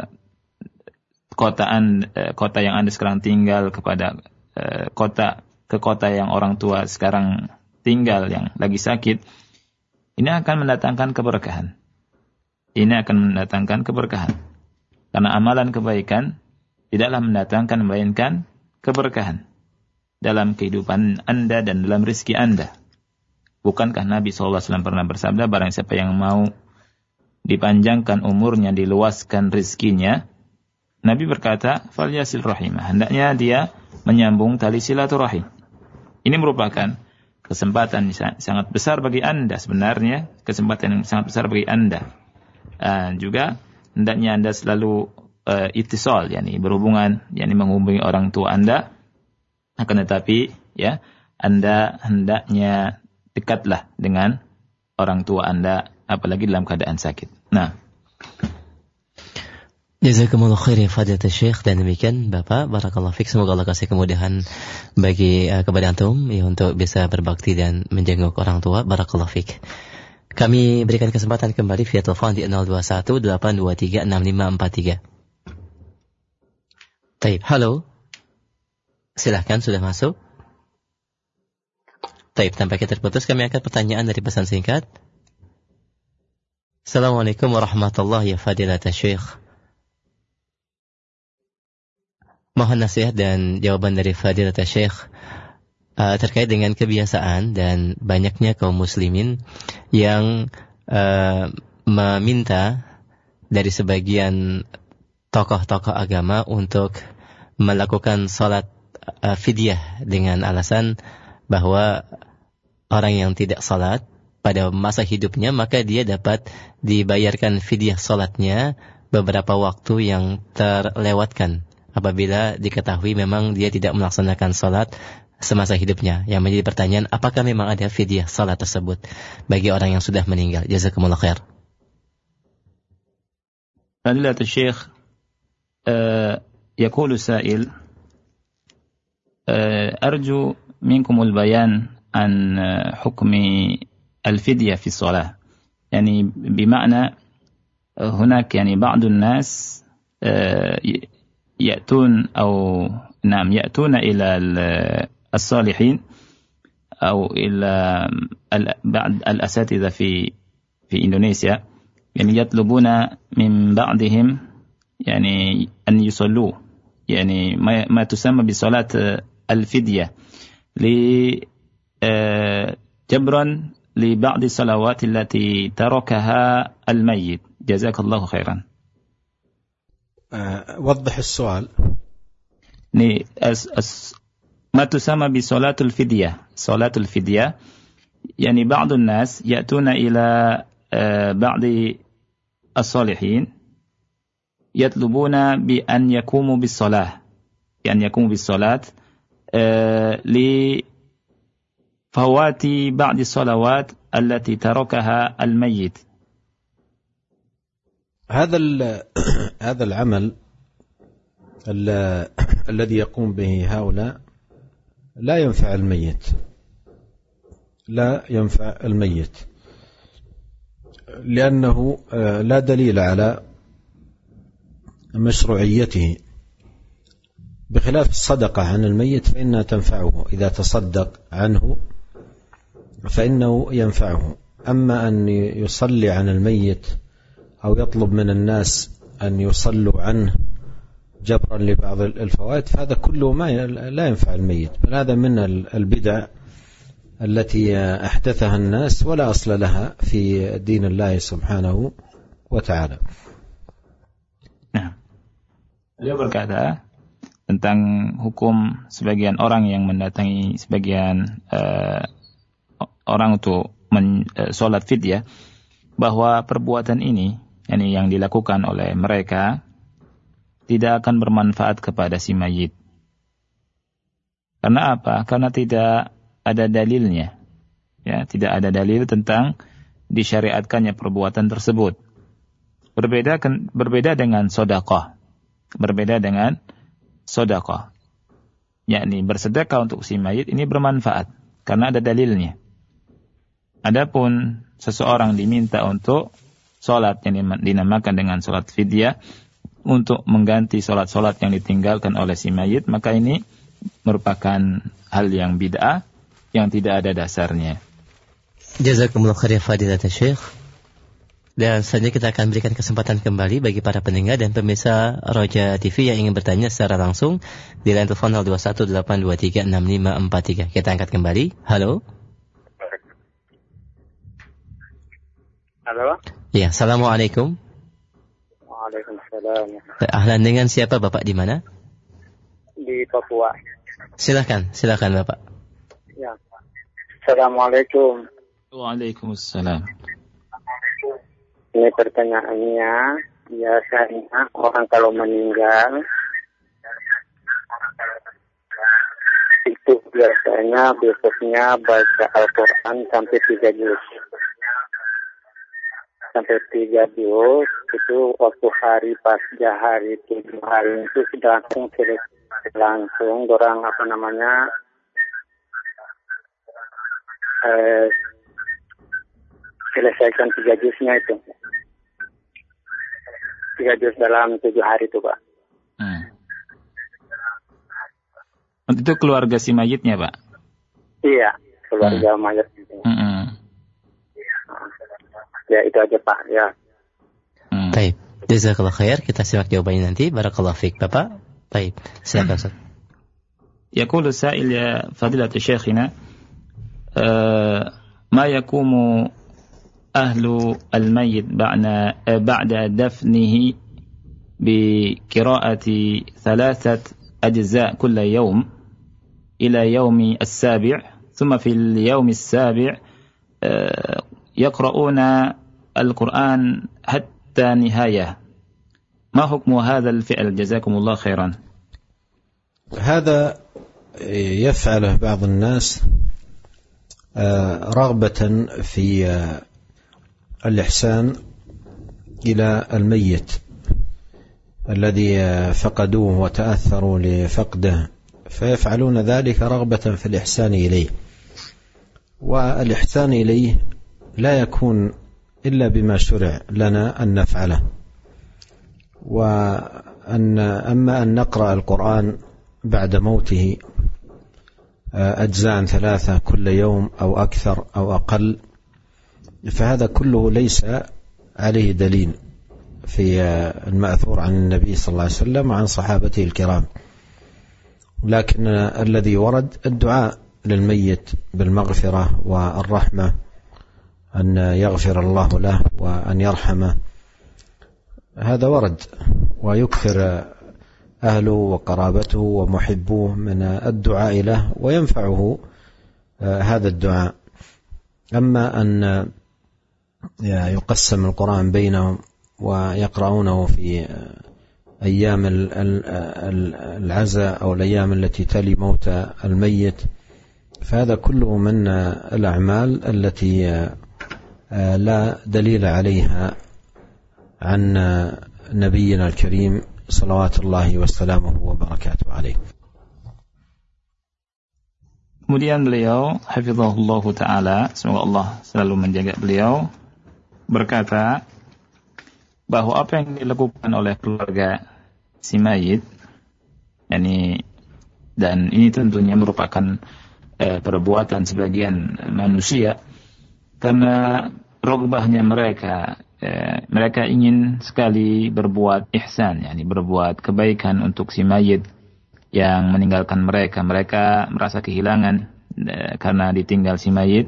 kota Anda, kota yang Anda sekarang tinggal kepada uh, kota ke kota yang orang tua sekarang tinggal yang lagi sakit, ini akan mendatangkan keberkahan. Ini akan mendatangkan keberkahan. Karena amalan kebaikan tidaklah mendatangkan melainkan keberkahan dalam kehidupan Anda dan dalam rezeki Anda. Bukankah Nabi shallallahu alaihi wasallam pernah bersabda, barang siapa yang mau dipanjangkan umurnya, diluaskan rezekinya, Nabi berkata, falyasil rahimah, hendaknya dia menyambung tali silaturahim. Ini merupakan kesempatan yang sangat besar bagi Anda sebenarnya, kesempatan yang sangat besar bagi Anda. Dan juga hendaknya Anda selalu uh, ittisal, yakni berhubungan, yakni menghubungi orang tua Anda. Akan tetapi, ya, Anda hendaknya dekatlah dengan orang tua Anda, apalagi dalam keadaan sakit. Nah, jazakumullah khair ya fadilatul Syekh. Dan demikian Bapak, barakallahu fiik, semoga Allah kasih kemudahan bagi uh, kepada antum ya, untuk bisa berbakti dan menjenguk orang tua. Barakallahu fiik. Kami berikan kesempatan kembali via telepon di nol dua satu delapan dua tiga enam lima empat tiga. Baik, halo. Silahkan, sudah masuk. Baik, tampaknya terputus. Kami angkat pertanyaan dari pesan singkat. Assalamualaikum warahmatullahi wabarakatuh, Syekh. Mohon nasihat dan jawaban dari Fadilatul Syekh uh, terkait dengan kebiasaan dan banyaknya kaum muslimin yang uh, meminta dari sebagian tokoh-tokoh agama untuk melakukan sholat uh, fidyah dengan alasan bahwa orang yang tidak sholat pada masa hidupnya, maka dia dapat dibayarkan fidyah sholatnya beberapa waktu yang terlewatkan apabila diketahui memang dia tidak melaksanakan salat semasa hidupnya. Yang menjadi pertanyaan, apakah memang ada fidyah salat tersebut bagi orang yang sudah meninggal? Jazakumullah khair. فضيلة الشيخ يقول سائل أرجو منكم البيان عن حكم الفدية في الصلاة. يعني بمعنى هناك يعني بعض الناس يأتون أو نعم يأتون إلى الصالحين أو إلى بعض الأساتذة في في إندونيسيا، يعني يطلبون من بعضهم يعني أن يصلوا يعني ما ما تسمى بصلاة الفدية لجبرا لبعض الصلوات التي تركها الميت. جزاك الله خيرا. وضح السؤال. ما تسمى بصلاة الفدية. صلاة الفدية يعني بعض الناس يأتون إلى بعض الصالحين يطلبون بأن يقوموا بالصلاة، يعني يقوموا بالصلاة لفوات بعض الصلوات التي تركها الميت. هذا هذا العمل الذي يقوم به هؤلاء لا ينفع الميت، لا ينفع الميت، لأنه لا دليل على مشروعيته، بخلاف الصدقة عن الميت فإنها تنفعه، إذا تصدق عنه فإنه ينفعه. أما أن يصلي عن الميت أو يطلب من الناس أن يصلوا عنه جبرا لبعض الفوائد فهذا كله ما لا ينفع الميت، بل هذا من البدع التي أحدثها الناس ولا أصل لها في دين الله سبحانه وتعالى. Nah, beliau berkata tentang hukum sebagian orang yang mendatangi sebagian uh, orang untuk men, uh, sholat fidyah, bahwa perbuatan ini, yani yang dilakukan oleh mereka, tidak akan bermanfaat kepada si mayit. Karena apa? Karena tidak ada dalilnya. Ya, tidak ada dalil tentang disyariatkannya perbuatan tersebut. Berbeda berbeda dengan sedekah. Berbeda dengan sedekah. Yakni bersedekah untuk si mayit ini bermanfaat karena ada dalilnya. Adapun seseorang diminta untuk salat yang dinamakan dengan salat fidyah untuk mengganti salat-salat yang ditinggalkan oleh si mayit, maka ini merupakan hal yang bid'ah yang tidak ada dasarnya. Jazakumullah khair fadilat Syekh. Dan selanjutnya kita akan berikan kesempatan kembali bagi para pendengar dan pemirsa Roja T V yang ingin bertanya secara langsung di line telepon nol dua satu delapan dua tiga enam lima empat tiga. Kita angkat kembali. Halo. Halo. Ya, assalamualaikum. Waalaikumsalam. Ahlan, dengan siapa Bapak, di mana? Di Papua. Silakan, silakan Bapak. Ya. Assalamualaikum. Waalaikumsalam. Ini pertanyaannya, biasanya orang kalau meninggal itu biasanya besoknya baca Al-Quran sampai tiga juz. Sampai tiga juz itu waktu hari pasca hari tujuh hari itu sudah langsung langsung orang apa namanya eh, selesaikan tiga juznya itu. Tiga juz dalam tujuh hari itu, Pak. Hmm. Itu keluarga si mayitnya, Pak? Iya, keluarga hmm. mayit itu. Hmm. Ya, itu aja, Pak. Ya. Hmm. Baik. Jazakallah khair. Kita simak jawabannya nanti. Barakallahu fiik, Bapak. Baik. Silakan, Ustaz. يقول السائل يا فضيلة شيخنا ما يقوم أهل الميت بعد بعد دفنه بقراءة ثلاثة أجزاء كل يوم إلى يوم السابع ثم في اليوم السابع يقرؤون القرآن حتى نهاية. ما حكم هذا الفعل؟ جزاكم الله خيرا. هذا يفعله بعض الناس رغبة في الإحسان إلى الميت الذي فقدوه وتأثروا لفقده، فيفعلون ذلك رغبة في الإحسان إليه، والإحسان إليه لا يكون إلا بما شرع لنا أن نفعله. وأن أما أن نقرأ القرآن بعد موته أجزاء ثلاثة كل يوم أو أكثر أو أقل، فهذا كله ليس عليه دليل في المأثور عن النبي صلى الله عليه وسلم وعن صحابته الكرام، لكن الذي ورد الدعاء للميت بالمغفرة والرحمة، أن يغفر الله له وأن يرحمه، هذا ورد، ويكثر أهله وقرابته ومحبوه من الدعاء له وينفعه هذا الدعاء. أما أن يقسم القرآن بينهم ويقرؤونه في أيام العزاء أو الأيام التي تلي موت الميت، فهذا كله من الأعمال التي لا دليل عليها عن نبينا الكريم صلوات الله وسلامه وبركاته عليه. Kemudian beliau hafizahullah ta'ala, semoga Allah selalu menjaga beliau, berkata bahwa apa yang dilakukan oleh keluarga si mayit, yani, dan ini tentunya merupakan eh, perbuatan sebagian manusia karena rogbahnya mereka, eh, mereka ingin sekali berbuat ihsan, yani berbuat kebaikan untuk si mayit yang meninggalkan mereka. Mereka merasa kehilangan eh, karena ditinggal si mayit.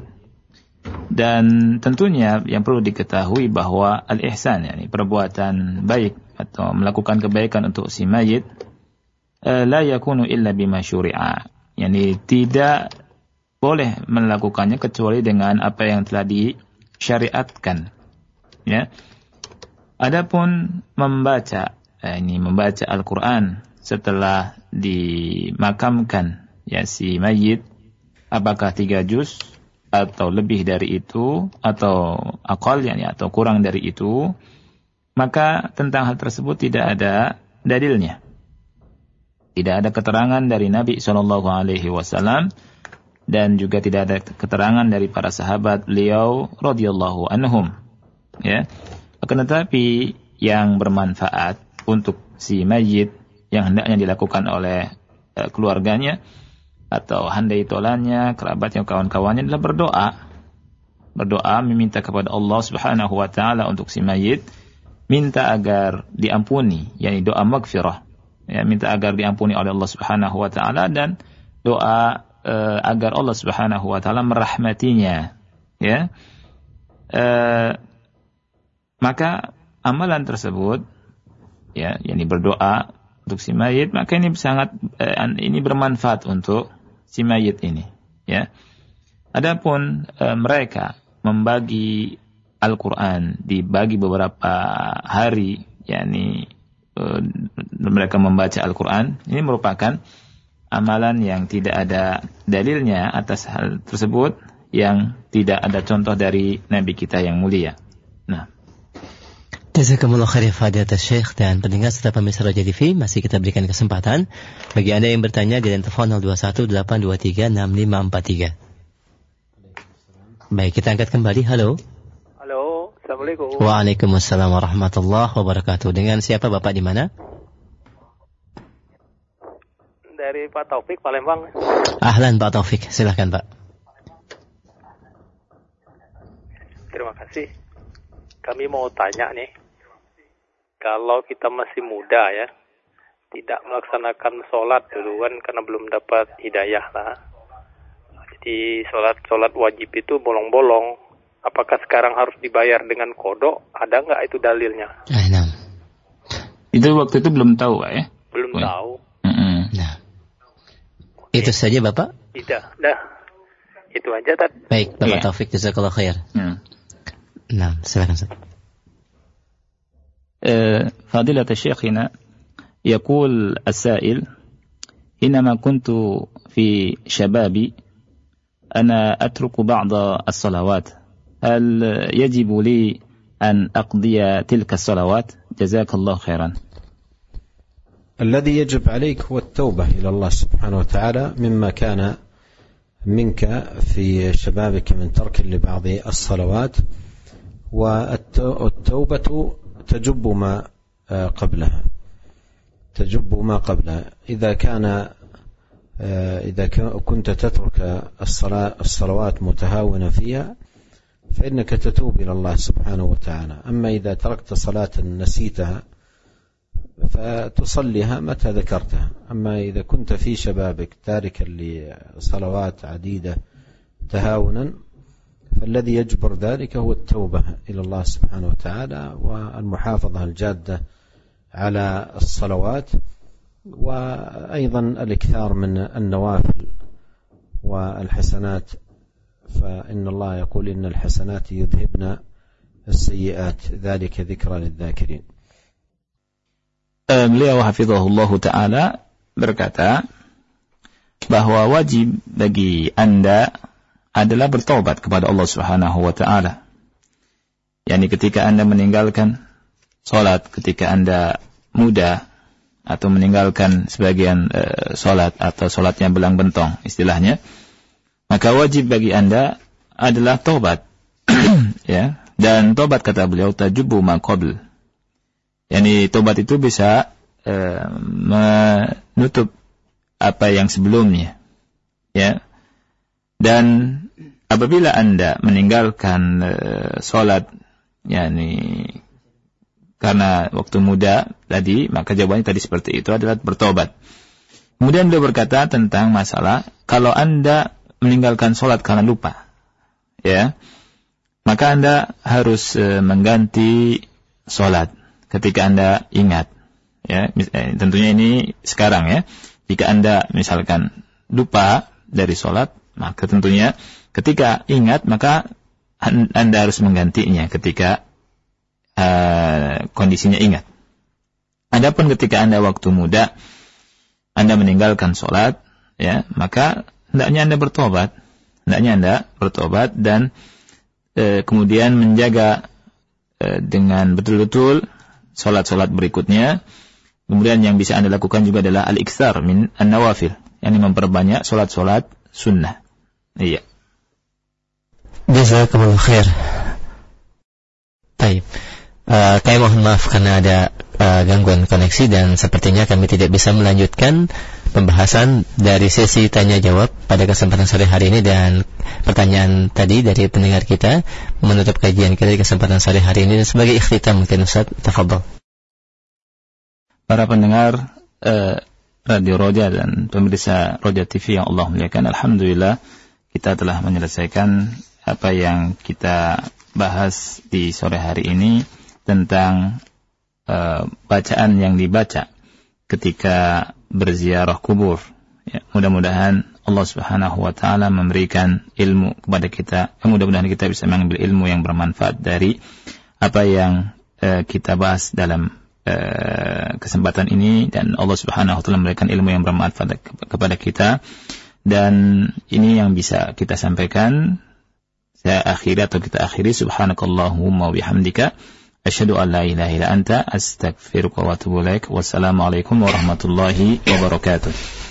Dan tentunya yang perlu diketahui bahwa al-ihsan, yani perbuatan baik atau melakukan kebaikan untuk si mayit, eh, la yakunu illa bima syuri'a, yani tidak boleh melakukannya kecuali dengan apa yang telah disyariatkan, ya. Adapun membaca, eh, ini membaca Al-Qur'an setelah dimakamkan ya si mayit, apakah tiga juz atau lebih dari itu atau aqal, yani atau kurang dari itu, maka tentang hal tersebut tidak ada dalilnya, tidak ada keterangan dari Nabi shallallahu alaihi wasallam dan juga tidak ada keterangan dari para sahabat beliau radhiyallahu anhum, ya. Akan tetapi yang bermanfaat untuk si mayit yang hendaknya dilakukan oleh uh, keluarganya atau handai tolannya, kerabatnya, kawan-kawannya adalah berdoa. Berdoa meminta kepada Allah Subhanahu wa taala untuk si mayit, minta agar diampuni, yakni doa maghfirah. Ya, minta agar diampuni oleh Allah Subhanahu wa taala dan doa uh, agar Allah Subhanahu wa taala merahmatinya, ya. Uh, maka amalan tersebut, ya, yakni berdoa untuk si mayit, maka ini sangat eh, ini bermanfaat untuk si mayit ini, ya. Adapun eh, mereka membagi Al-Qur'an dibagi beberapa hari, yakni eh, mereka membaca Al-Qur'an, ini merupakan amalan yang tidak ada dalilnya atas hal tersebut, yang tidak ada contoh dari Nabi kita yang mulia. Nah, Jazakumullah khair fadilatul Syekh. Dan pendengar serta pemirsa Roja T V, masih kita berikan kesempatan bagi Anda yang bertanya di telepon nol dua satu delapan dua tiga enam lima empat tiga. Baik, kita angkat kembali. Halo. Halo, Assalamualaikum. Waalaikumsalam warahmatullahi wabarakatuh. Dengan siapa Bapak, di mana? Dari Pak Taufik, Palembang. Ahlan Pak Taufik, silakan Pak. Terima kasih. Kami mau tanya nih, kalau kita masih muda ya, tidak melaksanakan sholat dulu kan karena belum dapat hidayah lah. Jadi sholat-sholat wajib itu bolong-bolong. Apakah sekarang harus dibayar dengan kodok? Ada nggak itu dalilnya? Nah, itu waktu itu belum tahu, Pak, ya? Belum Wih. tahu. Mm-hmm. Nah, okay. Itu saja Bapak? Tidak, dah. Itu aja tadi. Baik, Bapak yeah. Taufik, jazakallah khair. Hmm. Nah, silakan Ustaz. فضيلة الشيخ هنا يقول السائل: حينما كنت في شبابي أنا أترك بعض الصلوات، هل يجب لي أن أقضي تلك الصلوات؟ جزاك الله خيرا. الذي يجب عليك هو التوبة إلى الله سبحانه وتعالى مما كان منك في شبابك من ترك لبعض الصلوات، والتوبة تجب ما قبلها تجب ما قبلها إذا كان إذا كنت تترك الصلاة الصلوات متهاونا فيها فإنك تتوب إلى الله سبحانه وتعالى. أما إذا تركت صلاة نسيتها فتصليها متى ذكرتها. أما إذا كنت في شبابك تاركا لصلوات عديدة تهاونا فالذي يجبر ذلك هو التوبة إلى الله سبحانه وتعالى والمحافظة الجادة على الصلوات، وأيضا الإكثار من النوافل والحسنات، فإن الله يقول إن الحسنات يذهبن السيئات ذلك ذكرى للذاكرين. Beliau hafizahullah ta'ala berkata bahwa wajib bagi Anda adalah bertaubat kepada Allah Subhanahu wa ta'ala. Yani ketika Anda meninggalkan salat ketika Anda muda atau meninggalkan sebagian uh, salat atau salatnya belang bentong istilahnya, maka wajib bagi Anda adalah taubat. Ya, dan taubat kata beliau tajubu ma qabl. Yani taubat itu bisa uh, menutup apa yang sebelumnya. Ya. Dan apabila Anda meninggalkan uh, salat yani karena waktu muda tadi, maka jawabannya tadi seperti itu adalah bertobat. Kemudian beliau berkata tentang masalah kalau Anda meninggalkan sholat karena lupa, ya, maka Anda harus e, mengganti sholat ketika Anda ingat, ya. E, tentunya ini sekarang ya. Jika Anda misalkan lupa dari sholat, maka tentunya ketika ingat maka Anda harus menggantinya ketika Uh, kondisinya ingat. Adapun ketika Anda waktu muda Anda meninggalkan sholat, ya, maka hendaknya Anda bertobat, hendaknya Anda bertobat dan uh, kemudian menjaga uh, dengan betul-betul sholat-sholat berikutnya. Kemudian yang bisa Anda lakukan juga adalah al-iktsar min an-nawafil, yakni memperbanyak sholat-sholat sunnah. Iya. Jazakumullah khair. Baik. Uh, kami mohon maaf karena ada uh, gangguan koneksi dan sepertinya kami tidak bisa melanjutkan pembahasan dari sesi tanya jawab pada kesempatan sore hari ini, dan pertanyaan tadi dari pendengar kita menutup kajian kita di kesempatan sore hari ini. Dan sebagai ikhtitam mungkin Ustaz, tafadhol. Para pendengar uh, Radio Roja dan pemirsa Roja T V yang Allah muliakan, alhamdulillah kita telah menyelesaikan apa yang kita bahas di sore hari ini tentang uh, bacaan yang dibaca ketika berziarah kubur. Ya, mudah-mudahan Allah Subhanahu wa taala memberikan ilmu kepada kita. Ya, mudah-mudahan kita bisa mengambil ilmu yang bermanfaat dari apa yang uh, kita bahas dalam uh, kesempatan ini, dan Allah Subhanahu wa taala memberikan ilmu yang bermanfaat kepada kita. Dan ini yang bisa kita sampaikan. Saya akhiri atau kita akhiri, subhanakallahumma wa bihamdika asyhadu an la ilaha illa anta astaghfiruka wa atubu ilaik. Wassalamualaikum warahmatullahi wabarakatuh.